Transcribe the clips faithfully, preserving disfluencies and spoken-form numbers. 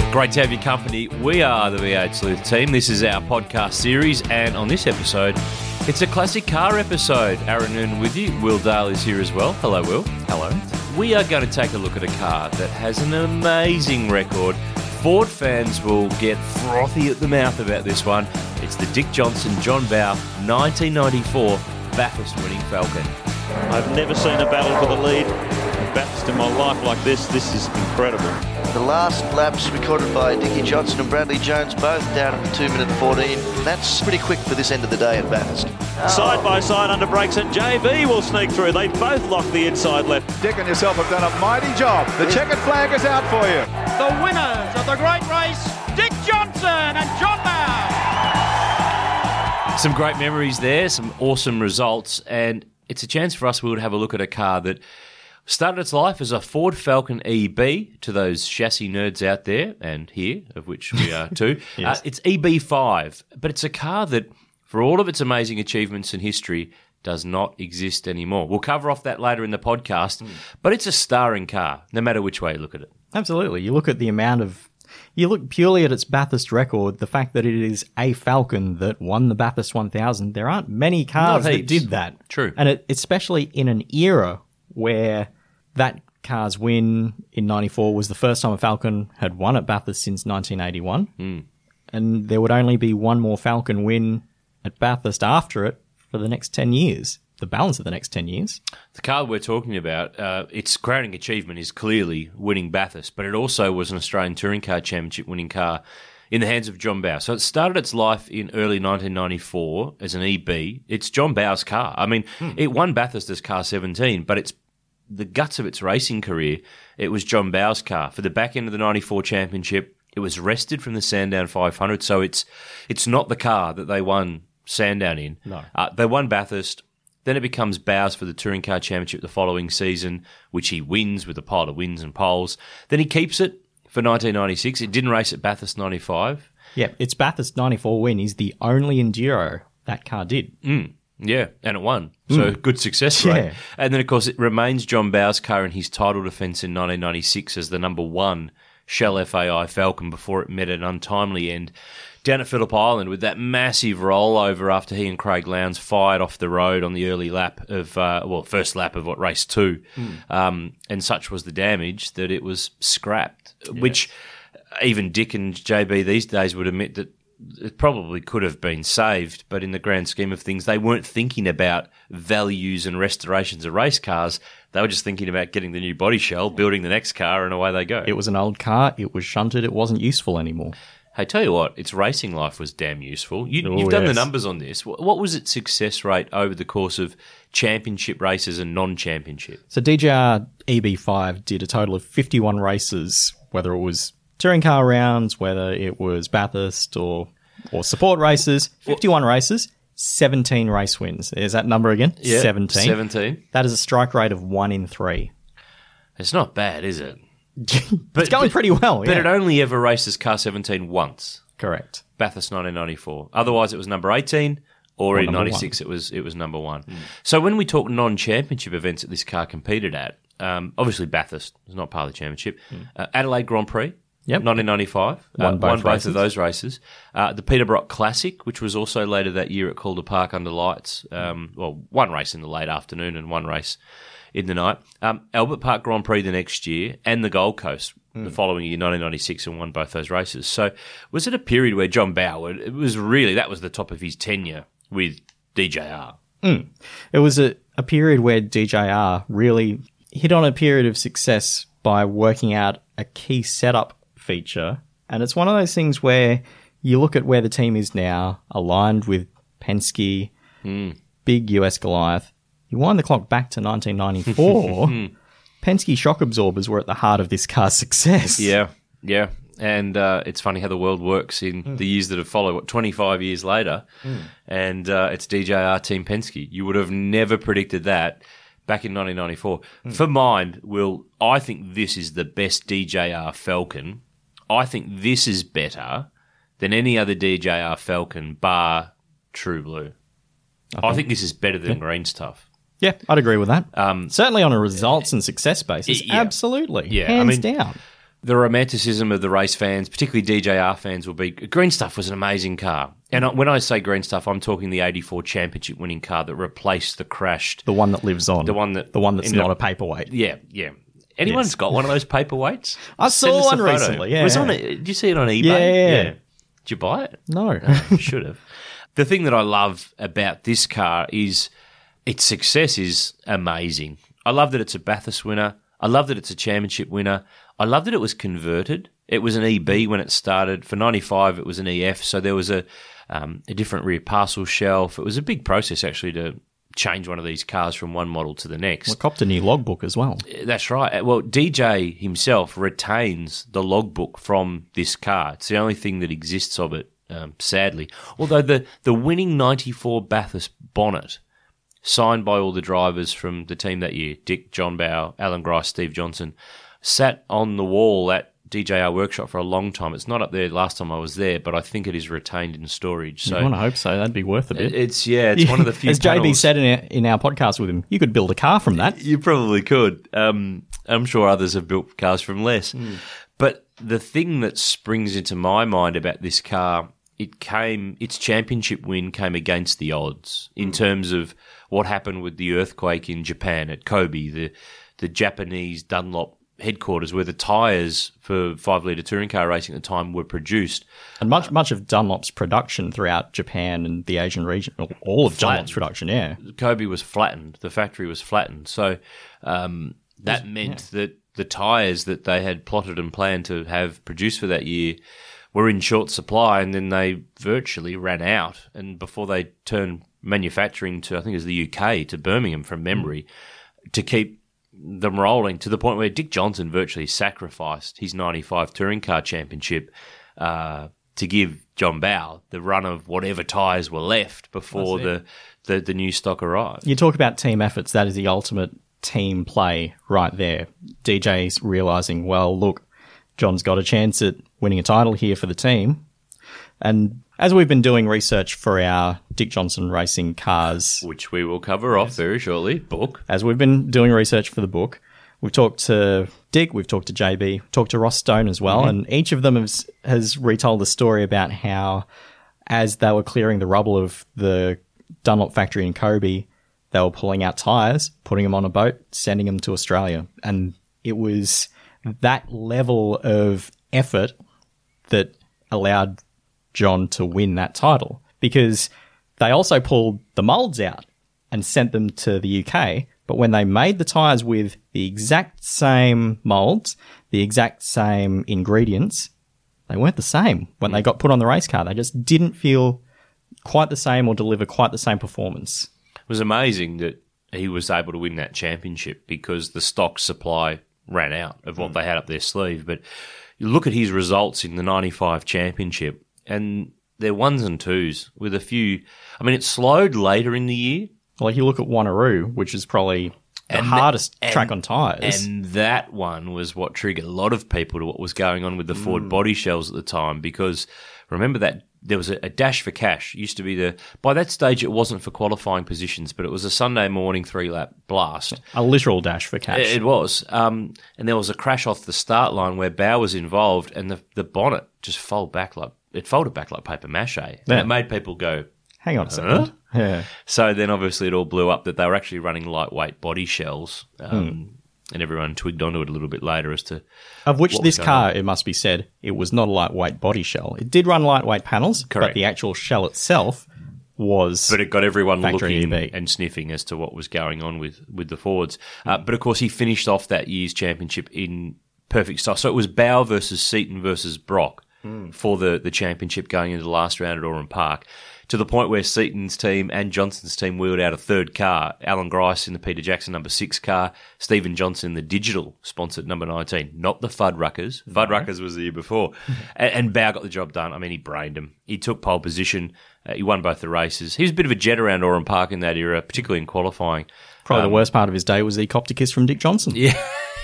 Great to have your company. We are the V eight Sleuth team. This is our podcast series, and on this episode, it's a classic car episode. Aaron Noonan with you. Will Dale is here as well. Hello, Will. Hello. We are going to take a look at a car that has an amazing record. Ford fans will get frothy at the mouth about this one. It's the Dick Johnson John Bowe nineteen ninety-four Bathurst winning Falcon. I've never seen a battle for the lead in Bathurst in my life like this. This is incredible. The last laps recorded by Dickie Johnson and Bradley Jones, both down at the two minute fourteen. That's pretty quick for this end of the day at Bathurst. Oh. Side by side under brakes, and J B will sneak through. They both lock the inside left. Dick and yourself have done a mighty job. The checkered flag is out for you. The winners of the great race, Dick Johnson and John Bowe. Some great memories there, some awesome results, and it's a chance for us, Will, to have a look at a car that started its life as a Ford Falcon E B, to those chassis nerds out there, and here, of which we are too. Yes. uh, it's E B five, but it's a car that, for all of its amazing achievements and history, does not exist anymore. We'll cover off that later in the podcast, mm. but it's a starring car, no matter which way you look at it. Absolutely. You look at the amount of... You look purely at its Bathurst record, the fact that it is a Falcon that won the Bathurst one thousand, there aren't many cars Not that heaps. did that. True. And it, especially in an era where that car's win in ninety-four was the first time a Falcon had won at Bathurst since nineteen eighty-one. Mm. And there would only be one more Falcon win at Bathurst after it for the next ten years, the balance of the next ten years. The car we're talking about, uh, its crowning achievement is clearly winning Bathurst, but it also was an Australian Touring Car Championship winning car in the hands of John Bowe. So it started its life in early nineteen ninety-four as an E B. It's John Bowe's car. I mean, hmm. it won Bathurst as car seventeen, but it's the guts of its racing career, it was John Bowe's car. For the back end of the ninety-four championship, it was wrested from the Sandown five hundred, so it's it's not the car that they won Sandown in. No. Uh, they won Bathurst. Then it becomes Bowe's for the Touring Car Championship the following season, which he wins with a pile of wins and poles. Then he keeps it for nineteen ninety-six. It didn't race at Bathurst ninety-five. Yeah, its Bathurst ninety-four win is the only Enduro that car did. Mm, yeah, and it won. So Mm. good success rate. Yeah. And then, of course, it remains John Bowe's car in his title defence in nineteen ninety-six as the number one Shell F A I Falcon before it met an untimely end down at Phillip Island with that massive rollover after he and Craig Lowndes fired off the road on the early lap of, uh, well, first lap of what, race two. Mm. Um, and such was the damage that it was scrapped, yeah. which even Dick and J B these days would admit that it probably could have been saved, but in the grand scheme of things, they weren't thinking about values and restorations of race cars. They were just thinking about getting the new body shell, building the next car, and away they go. It was an old car. It was shunted. It wasn't useful anymore. Hey, tell you what, its racing life was damn useful. You, oh, you've done yes. the numbers on this. What was its success rate over the course of championship races and non-championship? So D J R E B five did a total of fifty-one races, whether it was touring car rounds, whether it was Bathurst or or support races. fifty-one races, seventeen race wins. There's that number again, yeah, seventeen. seventeen. That is a strike rate of one in three. It's not bad, is it? But, it's going pretty well, But yeah. it only ever races car seventeen once. Correct. Bathurst nineteen ninety-four. Otherwise, it was number eighteen, or, or in ninety-six, one. it was it was number one. Mm. So when we talk non-championship events that this car competed at, um, obviously Bathurst was not part of the championship. Mm. Uh, Adelaide Grand Prix, yep. nineteen ninety-five, won, uh, both, won both races. of those races. Uh, the Peterborough Classic, which was also later that year at Calder Park under lights. Um, well, one race in the late afternoon and one race in the night. Um, Albert Park Grand Prix the next year, and the Gold Coast mm. the following year, nineteen ninety-six, and won both those races. So was it a period where John Bowe, it was really, that was the top of his tenure with D J R? Mm. It was a, a period where D J R really hit on a period of success by working out a key setup feature. And it's one of those things where you look at where the team is now, aligned with Penske, mm. big U S Goliath. You wind the clock back to nineteen ninety-four, Penske shock absorbers were at the heart of this car's success. Yeah, yeah. And uh, it's funny how the world works in mm. the years that have followed, what, twenty-five years later, mm. and uh, it's D J R Team Penske. You would have never predicted that back in nineteen ninety-four. Mm. For mine, Will, I think this is the best D J R Falcon. I think this is better than any other D J R Falcon bar True Blue. I think, I think this is better than yeah. green stuff. Yeah, I'd agree with that. Um, Certainly on a results and success basis, yeah. absolutely. Yeah, Hands I mean, down. the romanticism of the race fans, particularly D J R fans, will be Green Stuff was an amazing car. And when I say Green Stuff, I'm talking the eighty-four championship winning car that replaced the crashed. The one that lives on. The one that the one that's not up, a paperweight. Yeah, yeah. Anyone's Yes. got one of those paperweights? I Send saw us a one photo. recently. Yeah, It was on it. Did you see it on eBay? Yeah, yeah, yeah. Did you buy it? No. Should have. The thing that I love about this car is its success is amazing. I love that it's a Bathurst winner. I love that it's a championship winner. I love that it was converted. It was an E B when it started. For ninety-five, it was an E F, so there was a um, a different rear parcel shelf. It was a big process, actually, to change one of these cars from one model to the next. Well, copped a new logbook as well. That's right. Well, D J himself retains the logbook from this car. It's the only thing that exists of it, um, sadly. Although the, the winning ninety-four Bathurst bonnet, signed by all the drivers from the team that year, Dick, John Bowe, Alan Grice, Steve Johnson, sat on the wall at D J R Workshop for a long time. It's not up there last time I was there, but I think it is retained in storage. So I want to hope so. That'd be worth a bit. It's, yeah, it's one of the few As J B panels- said in our, in our podcast with him, you could build a car from that. You probably could. Um, I'm sure others have built cars from less. Mm. But the thing that springs into my mind about this car, it came, its championship win came against the odds in terms of what happened with the earthquake in Japan at Kobe, the the Japanese Dunlop headquarters where the tyres for five litre touring car racing at the time were produced. And much much of Dunlop's production throughout Japan and the Asian region, all of Flattened. Dunlop's production, yeah. Kobe was flattened. The factory was flattened. So um, that meant that the tyres that they had plotted and planned to have produced for that year were in short supply, and then they virtually ran out. And before they turned manufacturing to, I think it was the U K, to Birmingham from memory, mm. to keep them rolling, to the point where Dick Johnson virtually sacrificed his ninety-five touring car championship uh, to give John Bowe the run of whatever tyres were left before the, the, the new stock arrived. You talk about team efforts, that is the ultimate team play right there. D J's realising, well, look, John's got a chance at winning a title here for the team. And as we've been doing research for our Dick Johnson Racing cars, which we will cover off very shortly, book. As we've been doing research for the book, we've talked to Dick, we've talked to J B, talked to Ross Stone as well, mm-hmm. and each of them has, has retold the story about how, as they were clearing the rubble of the Dunlop factory in Kobe, they were pulling out tyres, putting them on a boat, sending them to Australia. And it was that level of effort that allowed John to win that title, because they also pulled the moulds out and sent them to the U K. But when they made the tyres with the exact same moulds, the exact same ingredients, they weren't the same when they got put on the race car. They just didn't feel quite the same or deliver quite the same performance. It was amazing that he was able to win that championship because the stock supply ran out of what mm. they had up their sleeve. But you look at his results in the ninety-five championship, and they're ones and twos with a few. I mean, it slowed later in the year. Like you look at Wanneroo, which is probably the and hardest that, track and, on tyres. And that one was what triggered a lot of people to what was going on with the Ford Mm. body shells at the time, because remember that there was a, a dash for cash. It used to be the, by that stage it wasn't for qualifying positions, but it was a Sunday morning three-lap blast. A literal dash for cash. It, it was. Um, and there was a crash off the start line where Bowe was involved, and the, the bonnet just folded back like, it folded back like paper mache. And Yeah. it made people go, Hang on a Huh? second. Yeah. so then obviously it all blew up that they were actually running lightweight body shells, um, Hmm. and everyone twigged onto it a little bit later as to Of which what this was going car, on. it must be said, it was not a lightweight body shell. It did run lightweight panels, Correct. but the actual shell itself was... But it got everyone Factory looking E B. and sniffing as to what was going on with, with the Fords. Uh, but of course, he finished off that year's championship in perfect style. So it was Bowe versus Seaton versus Brock for the, the championship going into the last round at Oran Park, to the point where Seaton's team and Johnson's team wheeled out a third car. Alan Grice in the Peter Jackson number six car, Stephen Johnson in the digital sponsored number nineteen, not the Fuddruckers. Fuddruckers was the year before. and, and Bowe got the job done. I mean, he brained him. He took pole position. Uh, he won both the races. He was a bit of a jet around Oran Park in that era, particularly in qualifying. Probably Um, the worst part of his day was the copter kiss from Dick Johnson. Yeah.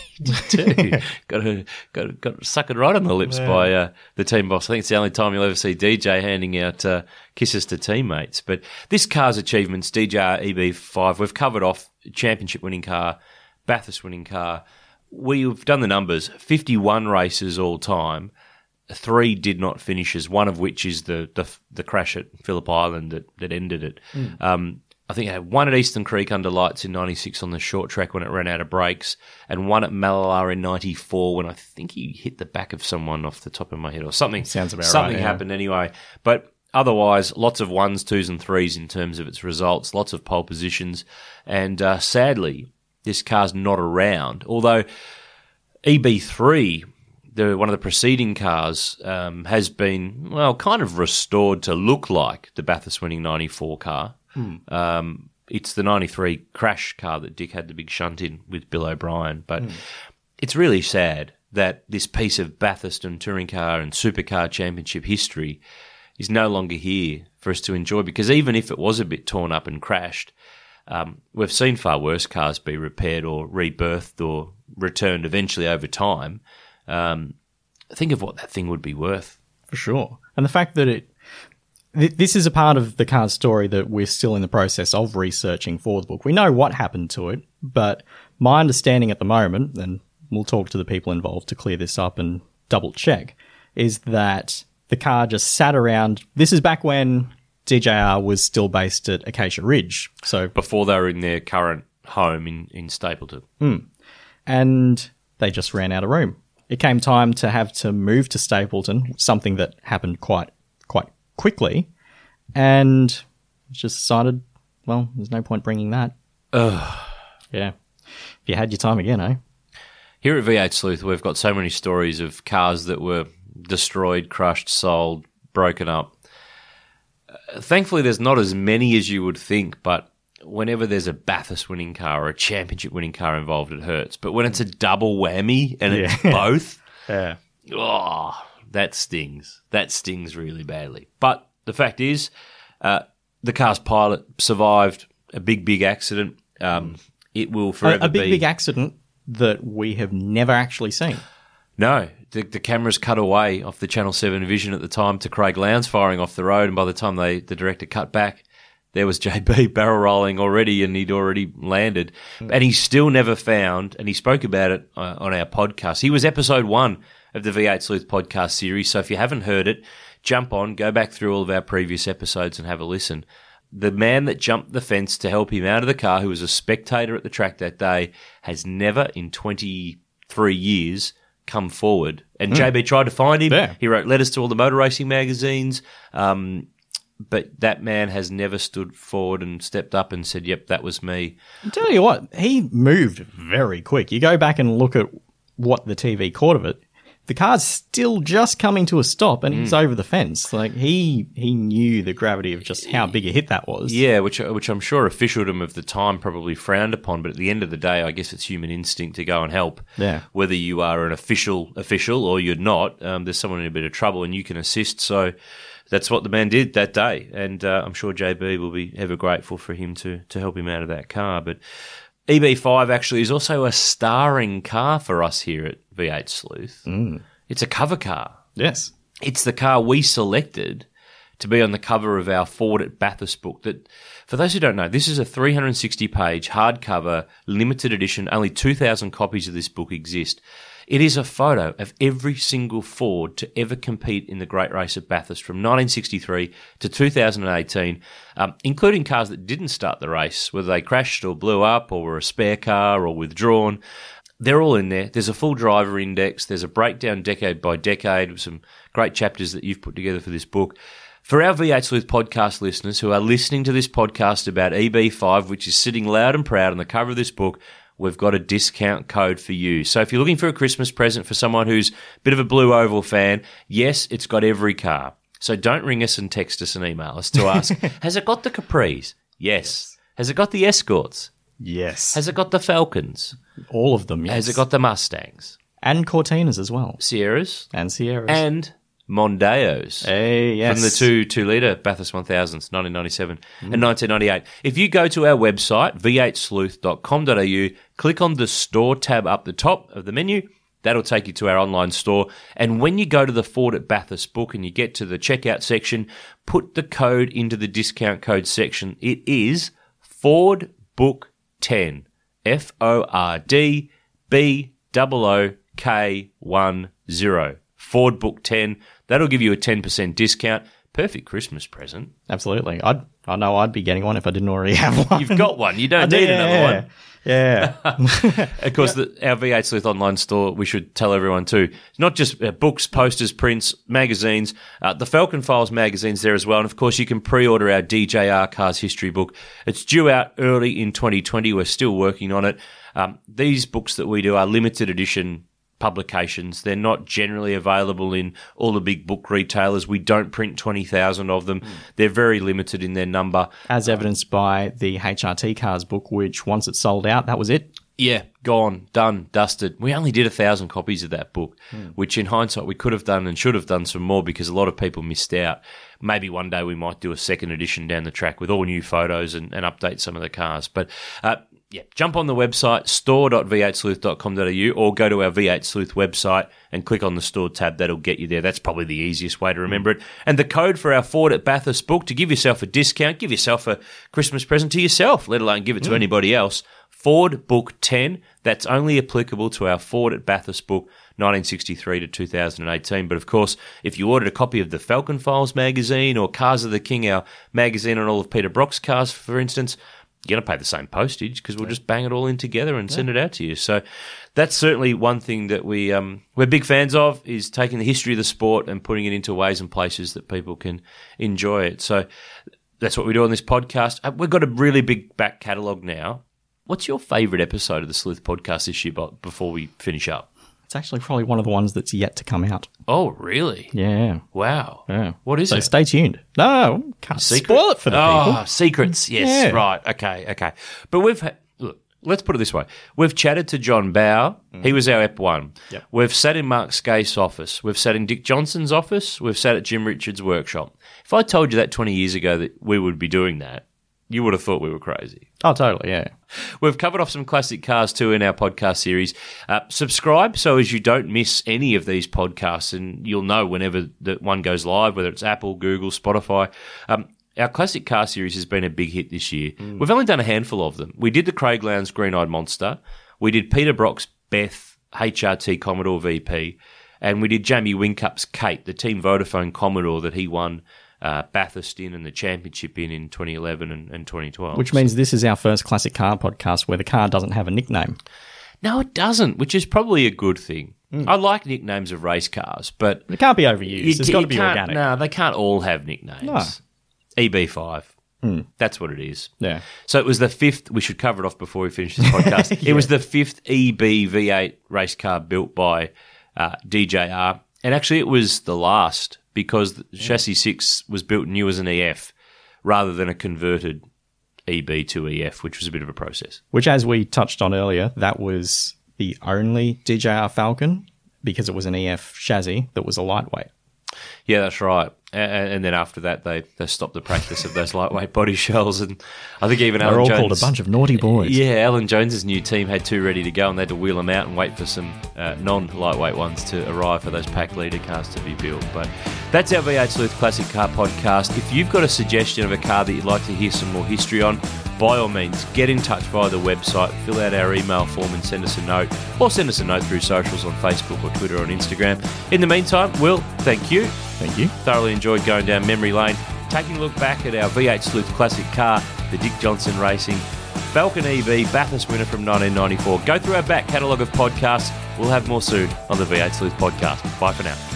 Too. got to got got suckered right on the lips Yeah. by uh, the team boss. I think it's the only time you'll ever see D J handing out uh, kisses to teammates. But this car's achievements, D J R E B five, we've covered off championship winning car, Bathurst winning car. we've done the numbers, fifty-one races all time. Three did not finish, as one of which is the the, the crash at Phillip Island that, that ended it. Mm. Um, I think it had one at Eastern Creek under lights in ninety-six on the short track when it ran out of brakes, and one at Mallala in ninety-four when I think he hit the back of someone off the top of my head or something. Sounds about something right. Something happened yeah. anyway. But otherwise, lots of ones, twos and threes in terms of its results, lots of pole positions. And uh, sadly, this car's not around. Although E B three... The, one of the preceding cars um, has been, well, kind of restored to look like the Bathurst-winning ninety-four car. Mm. Um, it's the ninety-three crash car that Dick had the big shunt in with Bill O'Brien. But mm. it's really sad that this piece of Bathurst and touring car and supercar championship history is no longer here for us to enjoy, because even if it was a bit torn up and crashed, um, we've seen far worse cars be repaired or rebirthed or returned eventually over time. Um, think of what that thing would be worth. For sure. And the fact that it... Th- this is a part of the car's story that we're still in the process of researching for the book. We know what happened to it, but my understanding at the moment, and we'll talk to the people involved to clear this up and double check, is that the car just sat around... This is back when D J R was still based at Acacia Ridge. So before they were in their current home in, in Stapleton. Mm. And they just ran out of room. It came time to have to move to Stapleton, something that happened quite quite quickly, and just decided, well, there's no point bringing that. Ugh. Yeah. If you had your time again, eh? Here at V eight Sleuth, we've got so many stories of cars that were destroyed, crushed, sold, broken up. Uh, thankfully, there's not as many as you would think, but whenever there's a Bathurst-winning car or a championship-winning car involved, it hurts. But when it's a double whammy and yeah. it's both, yeah. oh, that stings. That stings really badly. But the fact is, uh, the car's pilot survived a big, big accident. Um, it will forever a, a big, be... big accident that we have never actually seen. No. The, the cameras cut away off the Channel seven vision at the time to Craig Lowndes firing off the road, and by the time they the director cut back, there was J B barrel rolling already, and he'd already landed. Mm. And he's still never found, and he spoke about it uh, on our podcast. He was episode one of the V eight Sleuth podcast series, so if you haven't heard it, jump on, go back through all of our previous episodes and have a listen. The man that jumped the fence to help him out of the car, who was a spectator at the track that day, has never in twenty-three years come forward. And mm. J B tried to find him. Yeah. He wrote letters to all the motor racing magazines, um... but that man has never stood forward and stepped up and said, yep, that was me. I'll tell you what, he moved very quick. You go back and look at what the T V caught of it. The car's still just coming to a stop and mm. he's over the fence. Like, he he knew the gravity of just how big a hit that was. Yeah, which which I'm sure officialdom of the time probably frowned upon, but at the end of the day, I guess it's human instinct to go and help. Yeah. Whether you are an official official or you're not, um, there's someone in a bit of trouble and you can assist. So that's what the man did that day, and uh, I'm sure J B will be ever grateful for him to to help him out of that car. But E B five actually is also a starring car for us here at V eight Sleuth. Mm. It's a cover car. Yes. It's the car we selected to be on the cover of our Ford at Bathurst book. That, for those who don't know, this is a three hundred sixty page hardcover limited edition. Only two thousand copies of this book exist. It is a photo of every single Ford to ever compete in the Great Race at Bathurst from nineteen sixty-three to two thousand eighteen, um, including cars that didn't start the race, whether they crashed or blew up or were a spare car or withdrawn. They're all in there. There's a full driver index. There's a breakdown decade by decade with some great chapters that you've put together for this book. For our V eight Sleuth podcast listeners who are listening to this podcast about E B five, which is sitting loud and proud on the cover of this book, we've got a discount code for you. So if you're looking for a Christmas present for someone who's a bit of a Blue Oval fan, yes, it's got every car. So don't ring us and text us and email us to ask, has it got the Capris? Yes. Has it got the Escorts? Yes. Has it got the Falcons? All of them, yes. Has it got the Mustangs? And Cortinas as well. Sierras? And Sierras. And Mondeos. Hey, yes. From the two two-litre Bathurst one thousands, nineteen ninety-seven mm. and nineteen ninety-eight. If you go to our website, v eight sleuth dot com dot a u, click on the Store tab up the top of the menu, that'll take you to our online store. And when you go to the Ford at Bathurst book and you get to the checkout section, put the code into the discount code section. It is Ford Book ten. F O R D B O O K one zero. Ford Book ten. That'll give you a ten percent discount. Perfect Christmas present. Absolutely. I'd, I know I'd be getting one if I didn't already have one. You've got one. You don't I need do, another yeah. one. Yeah. Of course, the, our V eight Sleuth online store, we should tell everyone too, it's not just uh, books, posters, prints, magazines, uh, the Falcon Files magazine's there as well. And of course, you can pre-order our D J R Cars History book. It's due out early in twenty twenty. We're still working on it. Um, these books that we do are limited edition publications. They're not generally available in all the big book retailers. We don't print twenty thousand of them. Mm. They're very limited in their number. As evidenced by the H R T Cars book, which once it sold out, that was it. Yeah, gone, done, dusted. We only did a thousand copies of that book, mm. which in hindsight we could have done and should have done some more because a lot of people missed out. Maybe one day we might do a second edition down the track with all new photos and, and update some of the cars. But uh, yeah, jump on the website, store dot v eight sleuth dot com dot a u, or go to our V eight Sleuth website and click on the store tab. That'll get you there. That's probably the easiest way to remember it. And the code for our Ford at Bathurst book to give yourself a discount, give yourself a Christmas present to yourself, let alone give it to mm. anybody else. Ford Book ten. That's only applicable to our Ford at Bathurst book, nineteen sixty-three to two thousand eighteen. But of course, if you ordered a copy of the Falcon Files magazine or Cars of the King, our magazine on all of Peter Brock's cars, for instance, you're going to pay the same postage because we'll just bang it all in together and yeah. send it out to you. So that's certainly one thing that we, um, we're big fans of, is taking the history of the sport and putting it into ways and places that people can enjoy it. So that's what we do on this podcast. We've got a really big back catalogue now. What's your favourite episode of the Sleuth podcast this year before we finish up? It's actually probably one of the ones that's yet to come out. Oh, really? Yeah. Wow. Yeah. What is so it? So stay tuned. No, can't Secret? spoil it for the oh, people. Secrets, yes. Yeah. Right. Okay, okay. But we've had, look, let's put it this way. We've chatted to John Bowe. Mm. He was our Ep one. Yep. We've sat in Mark Skaife's office. We've sat in Dick Johnson's office. We've sat at Jim Richards' workshop. If I told you that twenty years ago that we would be doing that, you would have thought we were crazy. Oh, totally, yeah. We've covered off some classic cars too in our podcast series. Uh, subscribe so as you don't miss any of these podcasts, and you'll know whenever that one goes live, whether it's Apple, Google, Spotify. Um, our classic car series has been a big hit this year. Mm. We've only done a handful of them. We did the Craig Lowndes Green-Eyed Monster. We did Peter Brock's Beth H R T Commodore V P. And we did Jamie Wincup's Kate, the Team Vodafone Commodore that he won Uh, Bathurst in and the championship in in twenty eleven and, and twenty twelve. Which means this is our first classic car podcast where the car doesn't have a nickname. No, it doesn't, which is probably a good thing. Mm. I like nicknames of race cars, but it can't be overused. You, it's got to be organic. No, they can't all have nicknames. No. E B five. Mm. That's what it is. Yeah. So it was the fifth, we should cover it off before we finish this podcast. yeah. It was the fifth E B V eight race car built by uh, D J R. And actually it was the last, because the chassis six was built new as an E F rather than a converted E B to E F, which was a bit of a process. Which, as we touched on earlier, that was the only D J R Falcon, because it was an E F chassis, that was a lightweight. Yeah, that's right. And, and then after that, they, they stopped the practice of those lightweight body shells. And I think even They're Alan all Jones, called a bunch of naughty boys. Yeah, Alan Jones's new team had two ready to go, and they had to wheel them out and wait for some uh, non-lightweight ones to arrive for those pack leader cars to be built. But that's our V eight Sleuth Classic Car Podcast. If you've got a suggestion of a car that you'd like to hear some more history on, by all means, get in touch via the website, fill out our email form and send us a note, or send us a note through socials on Facebook or Twitter or on Instagram. In the meantime, Will, thank you. Thank you. Thoroughly enjoyed going down memory lane, taking a look back at our V eight Sleuth Classic car, the Dick Johnson Racing Falcon E V Bathurst winner from nineteen ninety-four. Go through our back catalogue of podcasts. We'll have more soon on the V eight Sleuth Podcast. Bye for now.